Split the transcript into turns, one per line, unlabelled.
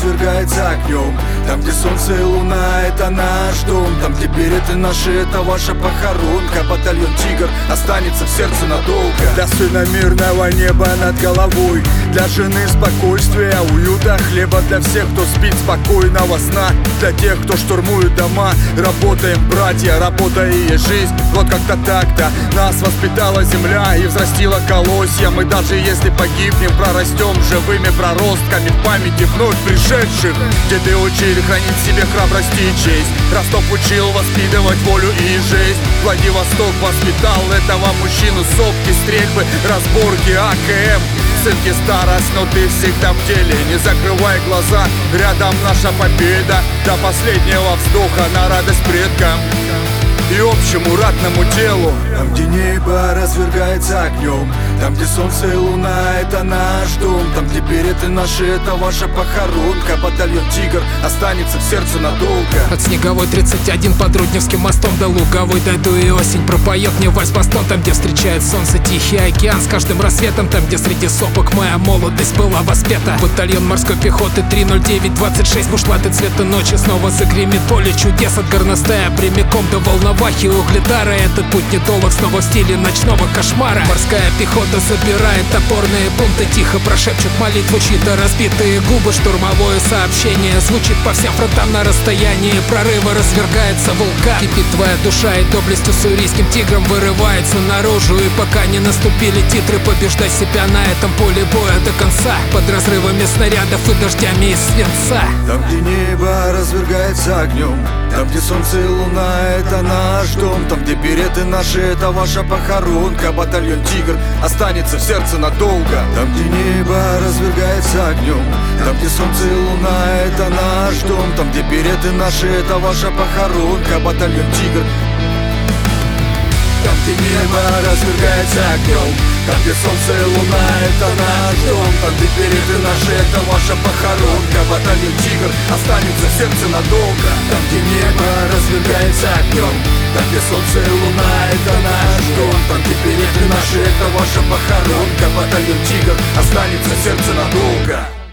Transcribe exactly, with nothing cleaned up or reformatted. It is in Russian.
развергается огнем. Там, где солнце и луна, это наш дом. Там, где береты наши, это ваша похоронка. Батальон «Тигр» останется в сердце надолго. Для сына мирного неба над головой, для жены спокойствия, уюта, хлеба. Для всех, кто спит спокойного сна, для тех, кто штурмует дома. Работаем, братья, работа и есть жизнь. Вот как-то так-то нас воспитала земля и взрастила колосья. Мы даже если погибнем, прорастем живыми проростками в памяти вновь пришедших. Деды учили хранить в себе храбрость и честь. Ростов учил воспитывать волю и жизнь. Владивосток воспитал этого мужчину. Сопки, стрельбы, разборки, А К М. Цинки, старость, но ты всегда в деле. Не закрывай глаза, рядом наша победа. До последнего вздоха на радость предкам и общему ратному делу. Там, где небо развергается огнем, там, где солнце и луна, это наш дом. Там, где береты наши, это ваша похоронка. Батальон «Тигр» останется в сердце надолго.
От Снеговой тридцать один под Рудневским мостом до Луговой дойду, и осень пропоет мне вальс-бастон. Там, где встречает солнце тихий океан с каждым рассветом. Там, где среди сопок моя молодость была воспета. Батальон морской пехоты три ноль девять двадцать шесть. Бушлаты цвета ночи снова загремит поле чудес. От горностая прямиком до Волновахи, Угледара. Этот путь недолг, снова в стиле ночного кошмара. Морская пехота собирает опорные пункты, тихо прошепчут молитву чьи-то разбитые губы. Штурмовое сообщение звучит по всем фронтам на расстоянии прорыва. Развергается вулкан, кипит твоя душа, и доблестью уссурийским тигром вырывается наружу. И пока не наступили титры, побеждай себя на этом поле боя до конца. Под разрывами снарядов и дождями из свинца.
Там, где небо развергается огнем, там, где солнце и луна, это наш дом. Там, где береты наши, это ваша похоронка. Батальон «Тигр» останется в сердце надолго. Там, где небо развергается огнем, там, где солнце и луна, это наш дом. Там, где береты наши, это ваша похоронка. Батальон «Тигр». Там, где небо развергается огнем, там, где солнце и луна, это наш дом. Там, где береты наши, это ваша похоронка. Батальон «Тигр» останется в сердце надолго. Там, где небо развергается огнем, там, где солнце и луна, это наш дом. Там, где береты наши, это ваша похоронка. Батальон «Тигр» останется в сердце надолго.